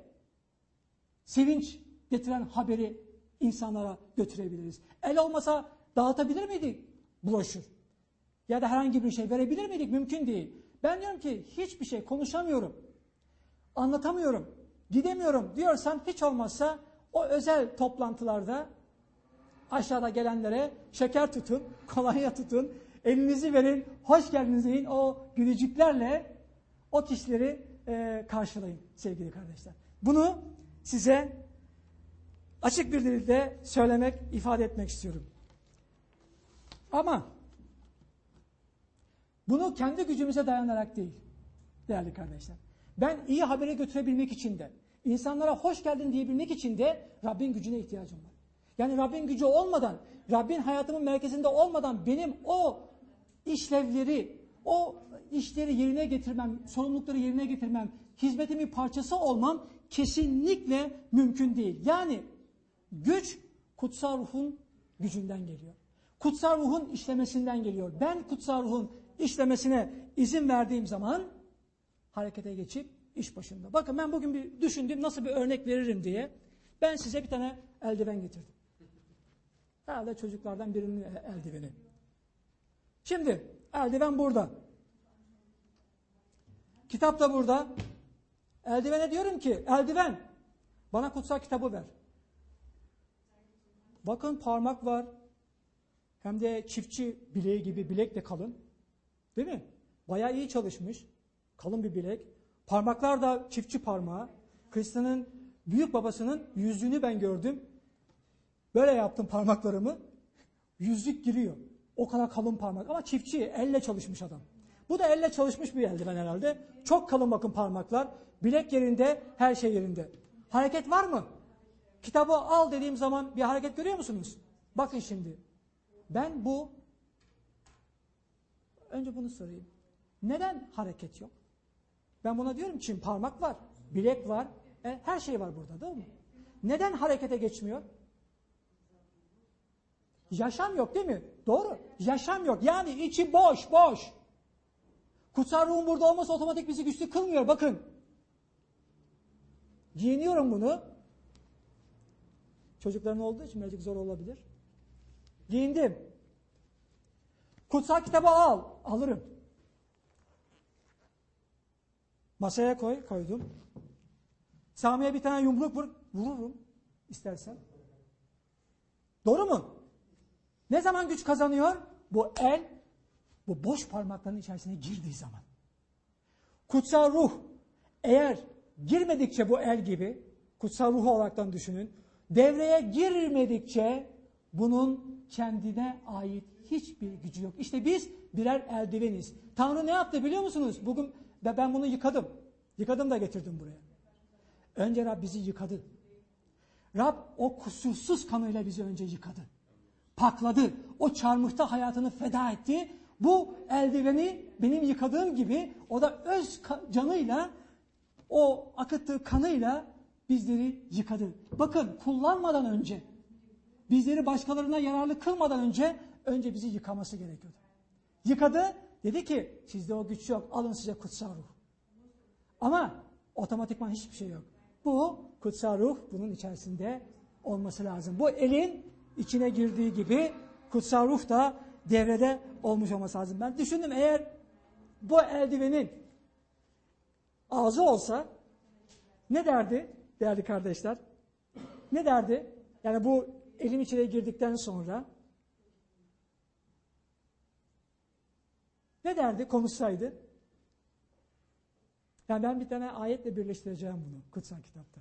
sevinç getiren haberi insanlara götürebiliriz. El olmasa dağıtabilir miydik broşür? Ya da herhangi bir şey verebilir miydik? Mümkün değil. Ben diyorum ki hiçbir şey konuşamıyorum, anlatamıyorum, gidemiyorum diyorsan hiç olmazsa o özel toplantılarda aşağıda gelenlere şeker tutun, kolonya tutun, elinizi verin, hoş geldiniz deyin, o gülücüklerle o kişileri karşılayın sevgili kardeşler. Bunu size açık bir dilde söylemek, ifade etmek istiyorum. Ama bunu kendi gücümüze dayanarak değil değerli kardeşler. Ben iyi haberi götürebilmek için de, insanlara hoş geldin diyebilmek için de Rabbin gücüne ihtiyacım var. Yani Rabbin gücü olmadan, Rabbin hayatımın merkezinde olmadan benim o işlevleri, o işleri yerine getirmem, sorumlulukları yerine getirmem, hizmetimin parçası olmam kesinlikle mümkün değil. Yani güç kutsal ruhun gücünden geliyor. Kutsal ruhun işlemesinden geliyor. Ben kutsal ruhun işlemesine izin verdiğim zaman harekete geçip iş başında. Bakın ben bugün bir düşündüm nasıl bir örnek veririm diye. Ben size bir tane eldiven getirdim. Herhalde çocuklardan birinin eldiveni. Şimdi eldiven burada. Kitap da burada. Eldivene diyorum ki eldiven bana kutsal kitabı ver. Bakın parmak var. Hem de çiftçi bileği gibi, bilek de kalın. Değil mi? Bayağı iyi çalışmış. Kalın bir bilek. Parmaklar da çiftçi parmağı. Hristiyan'ın büyük babasının yüzüğünü ben gördüm. Böyle yaptım parmaklarımı. Yüzük giriyor. O kadar kalın parmak. Ama çiftçi, elle çalışmış adam. Bu da elle çalışmış bir eldiven herhalde. Çok kalın bakın parmaklar. Bilek yerinde, her şey yerinde. Hareket var mı? Kitabı al dediğim zaman bir hareket görüyor musunuz? Bakın şimdi. Ben önce bunu sorayım. Neden hareket yok? Ben buna diyorum ki parmak var, bilek var, her şey var burada değil mi? neden harekete geçmiyor? Yaşam yok değil mi? Doğru. Yaşam yok. Yani içi boş, boş. Kutsal ruhun burada olması otomatik bizi güçlü kılmıyor. Bakın. Giyiniyorum bunu. Çocukların olduğu için birazcık zor olabilir. Giyindim. Kutsal kitabı al. Alırım. Masaya koydum. Sami'ye bir tane yumruk vururum istersen. Doğru mu? Ne zaman güç kazanıyor? Bu el, bu boş parmakların içerisine girdiği zaman. Kutsal ruh, eğer girmedikçe bu el gibi, kutsal ruh olaraktan düşünün, devreye girmedikçe bunun kendine ait hiçbir gücü yok. İşte biz birer eldiveniz. Tanrı ne yaptı biliyor musunuz? Bugün ben bunu yıkadım. Yıkadım da getirdim buraya. Önce Rab bizi yıkadı. Rab o kusursuz kanıyla bizi önce yıkadı. Pakladı. O çarmıhta hayatını feda etti. Bu eldiveni benim yıkadığım gibi o da öz canıyla, o akıttığı kanıyla bizleri yıkadı. Bakın, kullanmadan önce, bizleri başkalarına yararlı kılmadan önce bizi yıkaması gerekiyordu. Yıkadı, dedi ki sizde o güç yok, alın size kutsal ruh. Ama otomatikman hiçbir şey yok. Bu kutsal ruh bunun içerisinde olması lazım. Bu elin içine girdiği gibi kutsal ruh da devrede olmuş olması lazım. Ben düşündüm, eğer bu eldivenin ağzı olsa ne derdi değerli kardeşler? Ne derdi? Yani bu elim içine girdikten sonra ne derdi konuşsaydı? Yani ben bir tane ayetle birleştireceğim bunu kutsal kitapta.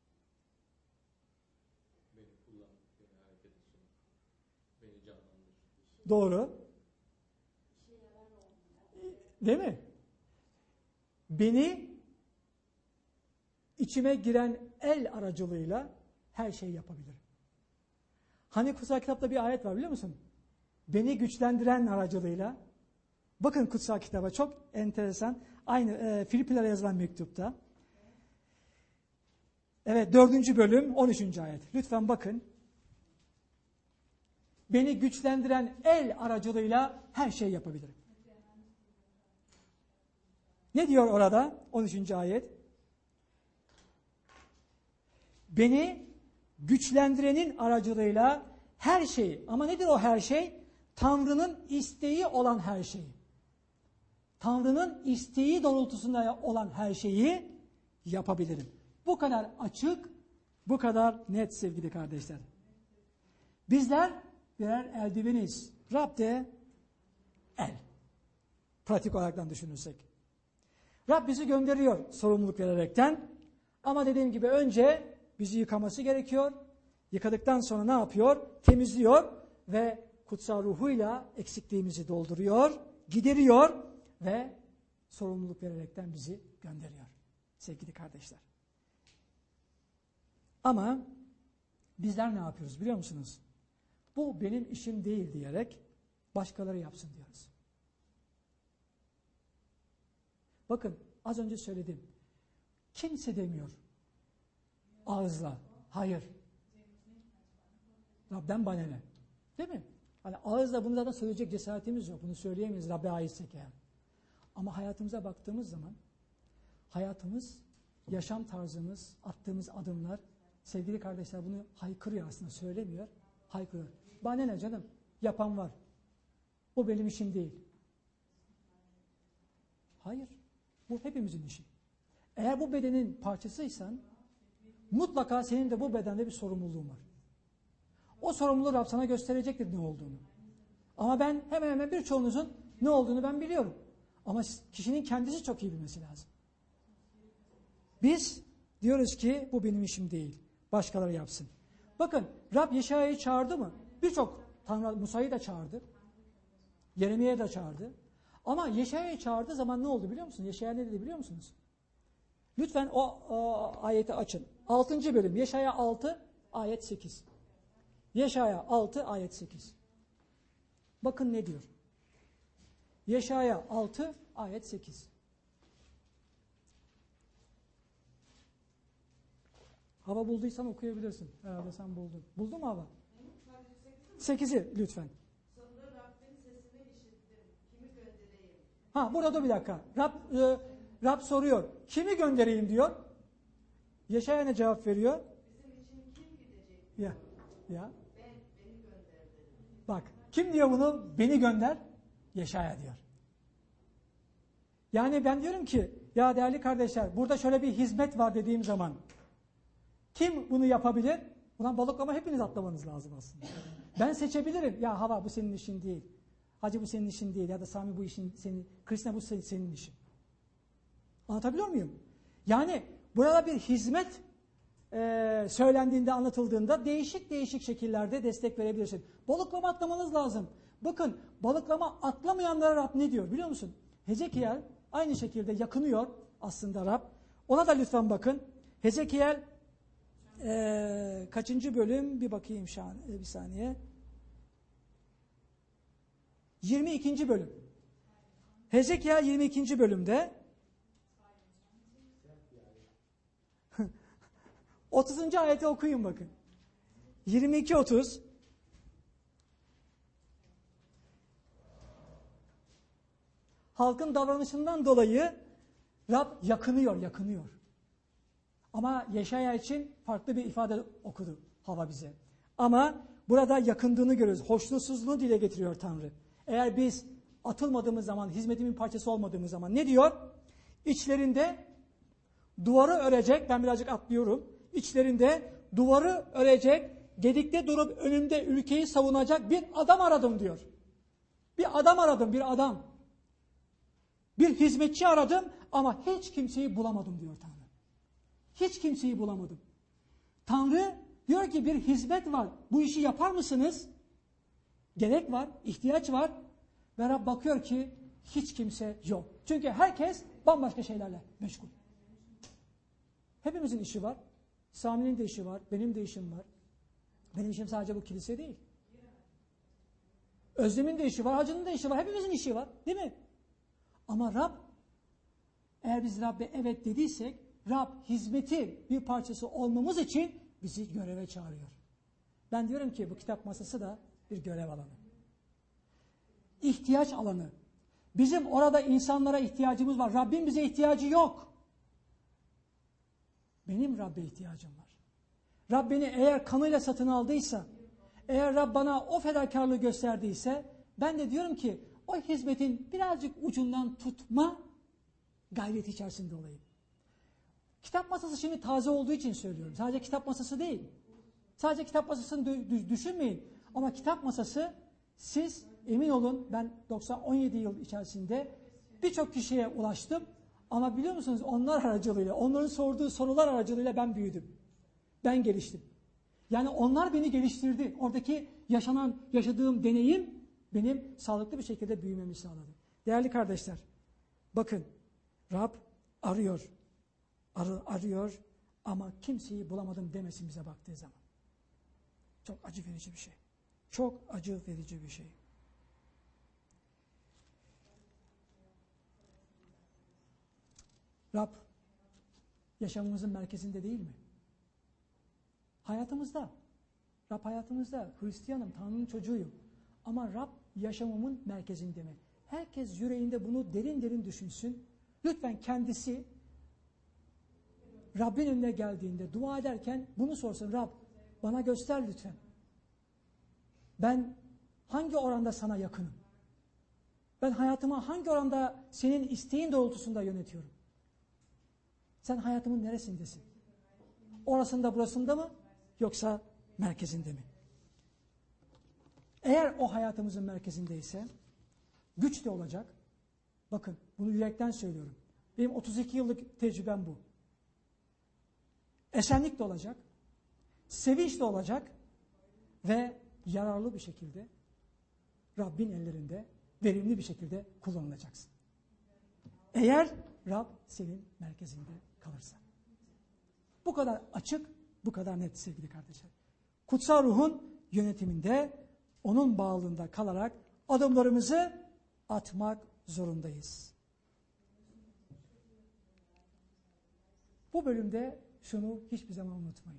Beni kullan, beni hareket etsin, beni canlandır. Doğru. Değil mi? Beni içime giren el aracılığıyla her şeyi yapabilirim. Hani kutsal kitapta bir ayet var biliyor musun? Beni güçlendiren aracılığıyla. Bakın kutsal kitaba çok enteresan. Aynı Filipilere yazılan mektupta. Evet, 4. bölüm 13. ayet. Lütfen bakın. Beni güçlendiren el aracılığıyla her şeyi yapabilirim. Ne diyor orada? 13. ayet. Beni güçlendirenin aracılığıyla her şeyi, ama nedir o her şey? Tanrı'nın isteği olan her şeyi. Tanrı'nın isteği doğrultusunda olan her şeyi yapabilirim. Bu kadar açık, bu kadar net sevgili kardeşler. Bizler birer eldiveniz. Rab de el. Pratik olaraktan düşünürsek. Rab bizi gönderiyor sorumluluk vererekten. Ama dediğim gibi önce bizi yıkaması gerekiyor. Yıkadıktan sonra ne yapıyor? Temizliyor ve kutsal ruhuyla eksikliğimizi dolduruyor, gideriyor ve sorumluluk vererekten bizi gönderiyor. Sevgili kardeşler. Ama bizler ne yapıyoruz biliyor musunuz? Bu benim işim değil diyerek başkaları yapsın diyoruz. Bakın az önce söyledim. Kimse demiyor ağızla. Hayır. Rab'den bana ne? Değil mi? Hani ağızla bunu zaten söyleyecek cesaretimiz yok. Bunu söyleyemeyiz Rab'be aitsek eğer. Ama hayatımıza baktığımız zaman hayatımız, yaşam tarzımız, attığımız adımlar, sevgili kardeşler bunu haykırıyor aslında, söylemiyor. Haykırıyor. Bana ne canım? Yapan var. Bu benim işim değil. Hayır. Bu hepimizin işi. Eğer bu bedenin parçasıysan mutlaka senin de bu bedende bir sorumluluğun var. O sorumluluğu Rab sana gösterecektir ne olduğunu. Ama ben hemen hemen birçoğunuzun ne olduğunu ben biliyorum. Ama kişinin kendisi çok iyi bilmesi lazım. Biz diyoruz ki bu benim işim değil. Başkaları yapsın. Bakın Rab Yeşaya'yı çağırdı mı? Birçok Tanrı Musa'yı da çağırdı. Yeremiye'yi de çağırdı. Ama Yeşaya'yı çağırdığı zaman ne oldu biliyor musunuz? Yeşaya ne dedi biliyor musunuz? Lütfen o ayeti açın. 6. bölüm Yeşaya 6 ayet 8. Yeşaya 6 ayet 8. Bakın ne diyor? Yeşaya 6 ayet 8. Hava bulduysan okuyabilirsin. Herhalde sen buldun. Buldun mu Hava? 8'i lütfen. Sonunda Rabbin sesini işittim. Kimi göndereyim? Burada dur bir dakika. Rab soruyor. Kimi göndereyim diyor. Yeşaya ne cevap veriyor? Bizim için kim gidecek? Ya. Beni gönder dedi. Bak, kim diyor bunu? Beni gönder. Yeşaya diyor. Yani ben diyorum ki, ya değerli kardeşler, burada şöyle bir hizmet var dediğim zaman, kim bunu yapabilir? Ulan balıklama hepiniz atlamanız lazım aslında. Ben seçebilirim. Ya Hava bu senin işin değil. Hacı bu senin işin değil. Ya da Sami bu işin senin. Kristina bu senin işin. Anlatabiliyor muyum? Yani burada bir hizmet söylendiğinde, anlatıldığında değişik şekillerde destek verebilirsin. Balıklama atlamanız lazım. Bakın, balıklama atlamayanlara Rab ne diyor biliyor musun? Hezekiel aynı şekilde yakınıyor aslında Rab. Ona da lütfen bakın. Hezekiel kaçıncı bölüm? Bir bakayım bir saniye. 22. bölüm. Hezekiel 22. bölümde 30. ayeti okuyun bakın. 22-30. Halkın davranışından dolayı Rab yakınıyor. Ama Yeşaya için farklı bir ifade okudu Hava bize. Ama burada yakındığını görüyoruz. Hoşnutsuzluğunu dile getiriyor Tanrı. Eğer biz atılmadığımız zaman, hizmetimin parçası olmadığımız zaman ne diyor? İçlerinde duvarı örecek, ben birazcık atlıyorum. İçlerinde duvarı örecek, gedikte durup önümde ülkeyi savunacak bir adam aradım diyor. Bir adam aradım, bir adam. Bir hizmetçi aradım ama hiç kimseyi bulamadım diyor Tanrı. Hiç kimseyi bulamadım. Tanrı diyor ki bir hizmet var. Bu işi yapar mısınız? Gerek var, ihtiyaç var. Ve Rab bakıyor ki hiç kimse yok. Çünkü herkes bambaşka şeylerle meşgul. Hepimizin işi var. Sami'nin de işi var, benim de işim var. Benim işim sadece bu kilise değil. Özlem'in de işi var, Hacı'nın da işi var. Hepimizin işi var, değil mi? Ama Rab, eğer biz Rab'be evet dediysek, Rab hizmeti bir parçası olmamız için bizi göreve çağırıyor. Ben diyorum ki bu kitap masası da bir görev alanı. İhtiyaç alanı. Bizim orada insanlara ihtiyacımız var. Rabbin bize ihtiyacı yok. Benim Rab'be ihtiyacım var. Rab beni eğer kanıyla satın aldıysa, eğer Rab bana o fedakarlığı gösterdiyse, ben de diyorum ki o hizmetin birazcık ucundan tutma gayreti içerisinde olayım. Kitap masası şimdi taze olduğu için söylüyorum. Sadece kitap masası değil. Sadece kitap masasını düşünmeyin. Ama kitap masası, siz emin olun, ben 17 yıl içerisinde birçok kişiye ulaştım. Ama biliyor musunuz, onlar aracılığıyla, onların sorduğu sorular aracılığıyla ben büyüdüm. Ben geliştim. Yani onlar beni geliştirdi. Oradaki yaşadığım deneyim benim sağlıklı bir şekilde büyümemi sağladı. Değerli kardeşler, bakın, Rab arıyor ama kimseyi bulamadım demesin bize baktığı zaman. Çok acı verici bir şey. Çok acı verici bir şey. Rab yaşamımızın merkezinde değil mi? Hayatımızda. Rab hayatımızda. Hristiyanım, Tanrı'nın çocuğuyum. Ama Rab yaşamımın merkezinde mi? Herkes yüreğinde bunu derin derin düşünsün. Lütfen kendisi Rabbin önüne geldiğinde, dua ederken bunu sorsun. Rab bana göster lütfen. Ben hangi oranda sana yakınım? Ben hayatımı hangi oranda senin isteğin doğrultusunda yönetiyorum? Sen hayatımın neresindesin? Orasında burasında mı? Yoksa merkezinde mi? Eğer o hayatımızın merkezindeyse güç de olacak. Bakın bunu yürekten söylüyorum. Benim 32 yıllık tecrübem bu. Esenlik de olacak. Sevinç de olacak. Ve yararlı bir şekilde Rabbin ellerinde verimli bir şekilde kullanılacaksın. Eğer Rab senin merkezinde kalırsa. Bu kadar açık, bu kadar net sevgili kardeşler. Kutsal Ruh'un yönetiminde, onun bağlılığında kalarak adımlarımızı atmak zorundayız. Bu bölümde şunu hiçbir zaman unutmayın.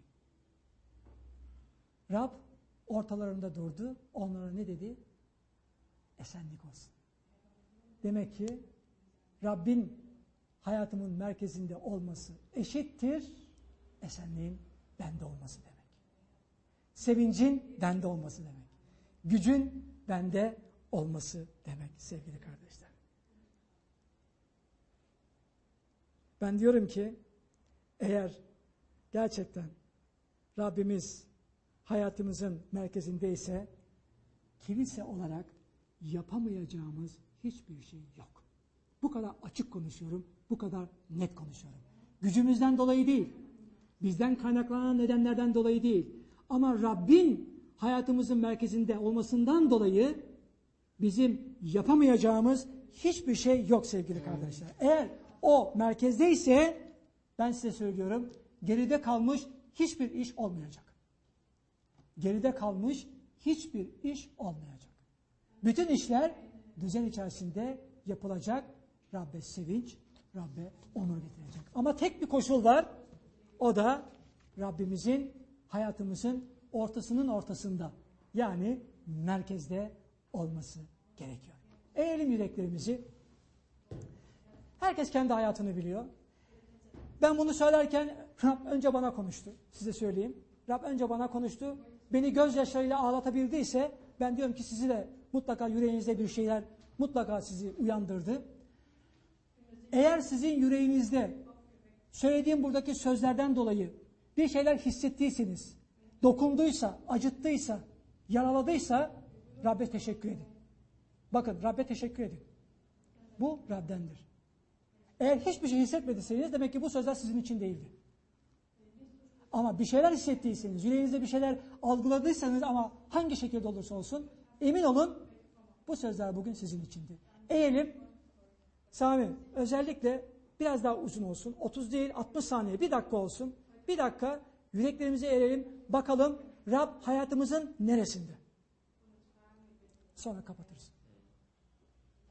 Rab ortalarında durdu. Onlara ne dedi? Esenlik olsun. Demek ki Rabbin hayatımın merkezinde olması eşittir esenliğin bende olması demek. Sevincin bende olması demek. Gücün bende olması demek sevgili kardeşler. Ben diyorum ki eğer gerçekten Rabbimiz hayatımızın merkezindeyse kilise olarak yapamayacağımız hiçbir şey yok. Bu kadar açık konuşuyorum, bu kadar net konuşuyorum. Gücümüzden dolayı değil, bizden kaynaklanan nedenlerden dolayı değil. Ama Rabbin hayatımızın merkezinde olmasından dolayı bizim yapamayacağımız hiçbir şey yok sevgili kardeşler. Eğer o merkezdeyse ben size söylüyorum geride kalmış hiçbir iş olmayacak. Geride kalmış hiçbir iş olmayacak. Bütün işler düzen içerisinde yapılacak. Rabbe sevinç, Rabbe onur getirecek. Ama tek bir koşul var. O da Rabbimizin hayatımızın ortasının ortasında. Yani merkezde olması gerekiyor. Eğelim yüreklerimizi. Herkes kendi hayatını biliyor. Ben bunu söylerken Rab önce bana konuştu. Size söyleyeyim. Rab önce bana konuştu. Beni gözyaşlarıyla ağlatabildiyse ben diyorum ki sizi de mutlaka yüreğinizde bir şeyler mutlaka sizi uyandırdı. Eğer sizin yüreğinizde söylediğim buradaki sözlerden dolayı bir şeyler hissettiyseniz, dokunduysa, acıttıysa, yaraladıysa Rabbe teşekkür edin. Bakın Rabbe teşekkür edin. Bu Rab'dendir. Eğer hiçbir şey hissetmediyseniz demek ki bu sözler sizin için değildi. Ama bir şeyler hissettiyseniz, yüreğinizde bir şeyler algıladıysanız ama hangi şekilde olursa olsun emin olun bu sözler bugün sizin içindi. Eğelim. Sami özellikle biraz daha uzun olsun. 30 değil 60 saniye, bir dakika olsun. Bir dakika yüreklerimizi eğelim. Bakalım Rab hayatımızın neresinde? Sonra kapatırız.